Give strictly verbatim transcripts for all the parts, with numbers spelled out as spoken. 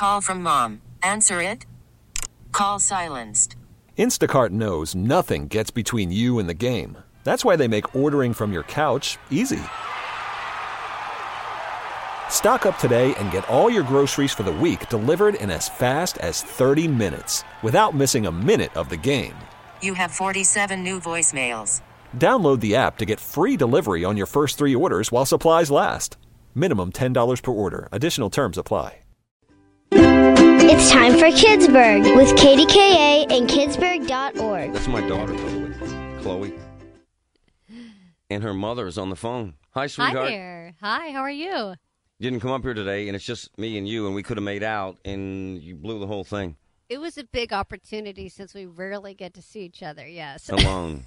Call from mom. Answer it. Call silenced. Instacart knows nothing gets between you and the game. That's why they make ordering from your couch easy. Stock up today and get all your groceries for the week delivered in as fast as thirty minutes without missing a minute of the game. You have forty-seven new voicemails. Download the app to get free delivery on your first three orders while supplies last. Minimum ten dollars per order. Additional terms apply. It's time for Kidsburg with K D K A and kidsburg dot org. That's my daughter, by the way, Chloe. And her mother is on the phone. Hi, sweetheart. Hi there. Hi, how are you? You didn't come up here today, and it's just me and you, and we could have made out, and you blew the whole thing. It was a big opportunity since we rarely get to see each other, yes. Alone.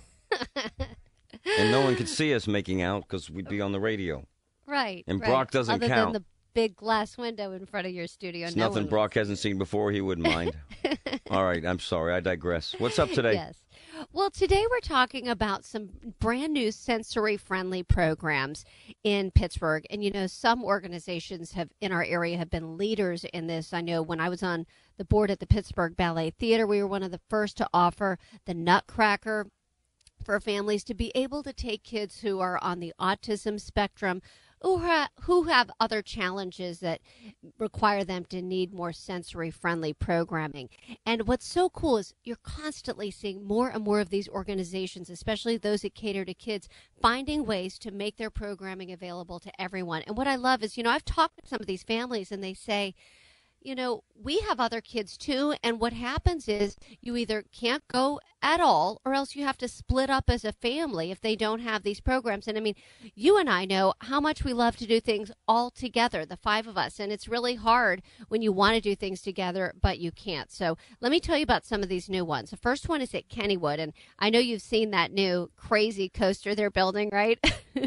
And no one could see us making out because we'd be on the radio. Right. And right. Brock doesn't Other count. Than the big glass window in front of your studio. It's no nothing one Brock hasn't seen before. He wouldn't mind. All right. I'm sorry. I digress. What's up today? Yes. Well, today we're talking about some brand new sensory-friendly programs in Pittsburgh. And, you know, some organizations have in our area have been leaders in this. I know when I was on the board at the Pittsburgh Ballet Theater, we were one of the first to offer the Nutcracker for families to be able to take kids who are on the autism spectrum who ha- who have other challenges that require them to need more sensory-friendly programming. And what's so cool is you're constantly seeing more and more of these organizations, especially those that cater to kids, finding ways to make their programming available to everyone. And what I love is, you know, I've talked to some of these families and they say, you know, we have other kids too, and what happens is you either can't go at all or else you have to split up as a family if they don't have these programs. And I mean, you and I know how much we love to do things all together, the five of us, and it's really hard when you want to do things together, but you can't. So let me tell you about some of these new ones. The first one is at Kennywood, and I know you've seen that new crazy coaster they're building, right?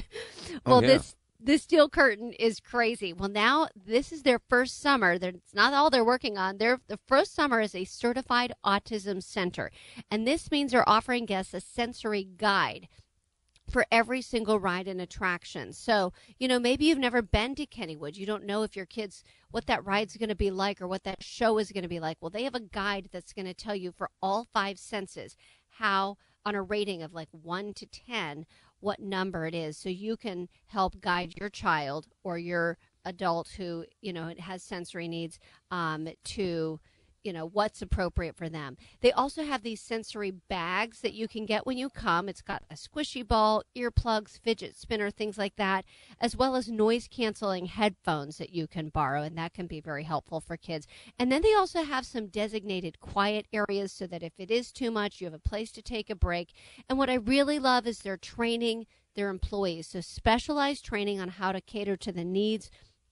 well, oh, yeah. this This steel curtain is crazy. Well, now this is their first summer. It's not all they're working on. Their the first summer is a certified autism center. And this means they're offering guests a sensory guide for every single ride and attraction. So, you know, maybe you've never been to Kennywood. You don't know if your kids, what that ride's going to be like or what that show is going to be like. Well, they have a guide that's going to tell you for all five senses how, on a rating of like one to ten, what number it is, so you can help guide your child or your adult who, you know, has sensory needs um, to, you know, what's appropriate for them. They also have these sensory bags that you can get when you come. It's got a squishy ball, earplugs, fidget spinner, things like that, as well as noise-canceling headphones that you can borrow, and that can be very helpful for kids. And then they also have some designated quiet areas so that if it is too much, you have a place to take a break. And what I really love is they're training their employees, so specialized training on how to cater to the needs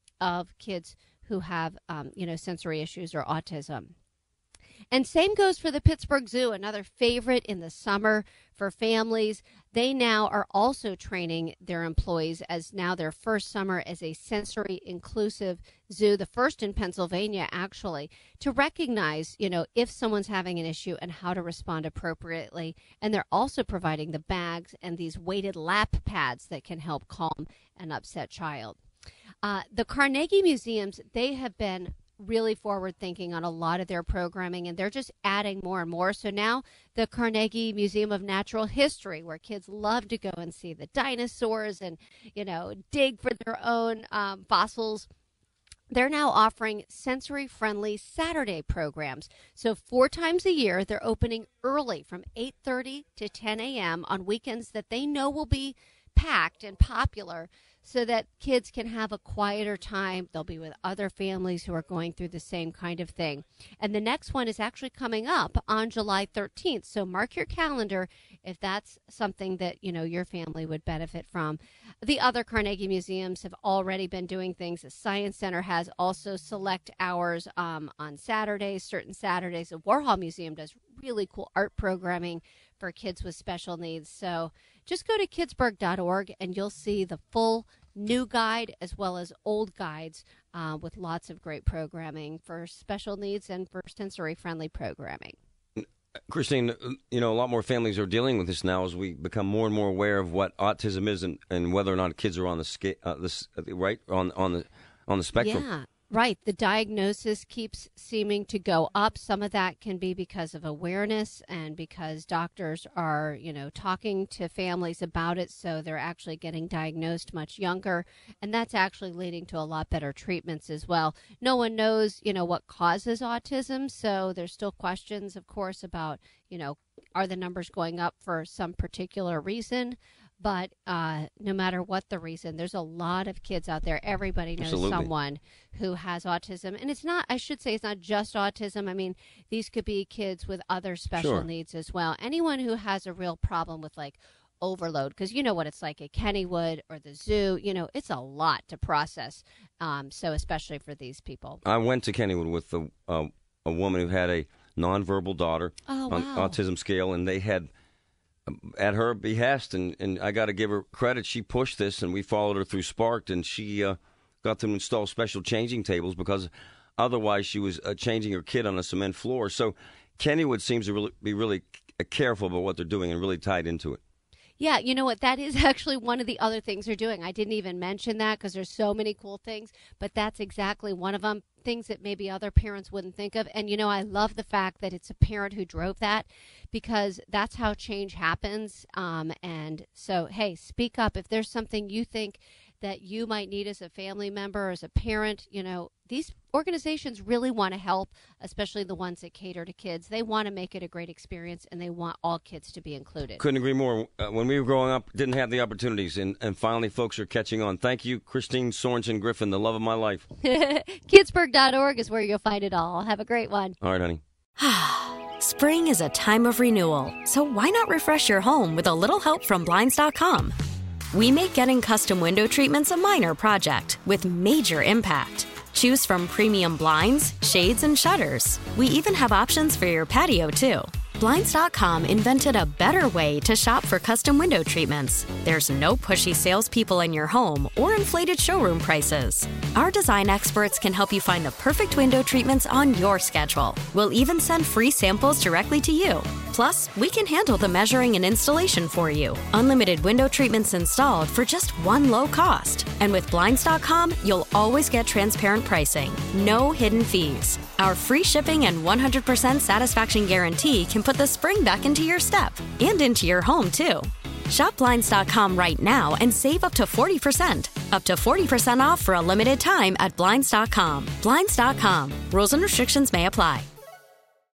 of kids who have, um, you know, sensory issues or autism. And same goes for the Pittsburgh Zoo, another favorite in the summer for families. They now are also training their employees as now their first summer as a sensory inclusive zoo, the first in Pennsylvania, actually, to recognize, you know, if someone's having an issue and how to respond appropriately. And they're also providing the bags and these weighted lap pads that can help calm an upset child. Uh, the Carnegie Museums, they have been really forward thinking on a lot of their programming, and they're just adding more and more. So now the Carnegie Museum of Natural History, where kids love to go and see the dinosaurs and, you know, dig for their own um, fossils, they're now offering sensory-friendly Saturday programs. So four times a year, they're opening early from eight thirty to ten a.m. on weekends that they know will be packed and popular, so that kids can have a quieter time. They'll be with other families who are going through the same kind of thing. And the next one is actually coming up on July thirteenth. So mark your calendar if that's something that, you know, your family would benefit from. The other Carnegie Museums have already been doing things. The Science Center has also select hours um, on Saturdays, certain Saturdays. The Warhol Museum does really cool art programming for kids with special needs. So just go to kidsburg dot org and you'll see the full new guide as well as old guides uh, with lots of great programming for special needs and for sensory-friendly programming. Christine, you know, a lot more families are dealing with this now as we become more and more aware of what autism is and, and whether or not kids are on the scale, uh, this, right on on the on the spectrum. Yeah. Right. The diagnosis keeps seeming to go up. Some of that can be because of awareness and because doctors are, you know, talking to families about it. So they're actually getting diagnosed much younger. And that's actually leading to a lot better treatments as well. No one knows, you know, what causes autism. So there's still questions, of course, about, you know, are the numbers going up for some particular reason? But uh, no matter what the reason, there's a lot of kids out there. Everybody knows Absolutely. someone who has autism. And it's not, I should say, it's not just autism. I mean, these could be kids with other special Sure. needs as well. Anyone who has a real problem with, like, overload, because you know what it's like at Kennywood or the zoo. You know, it's a lot to process. Um, so especially for these people. I went to Kennywood with a, uh, a woman who had a nonverbal daughter Oh, on wow. autism scale, and they had, at her behest, and, and I got to give her credit, she pushed this, and we followed her through Sparked, and she uh, got them to install special changing tables because otherwise she was uh, changing her kid on a cement floor. So Kennywood seems to really, be really careful about what they're doing and really tied into it. Yeah, you know what? That is actually one of the other things they're doing. I didn't even mention that because there's so many cool things, but that's exactly one of them, things that maybe other parents wouldn't think of. And, you know, I love the fact that it's a parent who drove that because that's how change happens. Um, and so, hey, speak up. If there's something you think that you might need as a family member or as a parent, you know, these organizations really want to help, especially the ones that cater to kids. They want to make it a great experience, and they want all kids to be included. Couldn't agree more. Uh, when we were growing up, didn't have the opportunities, and, and finally folks are catching on. Thank you, Christine Sorensen Griffin, the love of my life. Kidsburg dot org is where you'll find it all. Have a great one. All right, honey. Spring is a time of renewal, so why not refresh your home with a little help from Blinds dot com? We make getting custom window treatments a minor project with major impact. Choose from premium blinds, shades, and shutters. We even have options for your patio, too. Blinds dot com invented a better way to shop for custom window treatments. There's no pushy salespeople in your home or inflated showroom prices. Our design experts can help you find the perfect window treatments on your schedule. We'll even send free samples directly to you. Plus, we can handle the measuring and installation for you. Unlimited window treatments installed for just one low cost. And with Blinds dot com, you'll always get transparent pricing. No hidden fees. Our free shipping and one hundred percent satisfaction guarantee can put the spring back into your step and into your home, too. Shop Blinds dot com right now and save up to forty percent. Up to forty percent off for a limited time at Blinds dot com. Blinds dot com. Rules and restrictions may apply.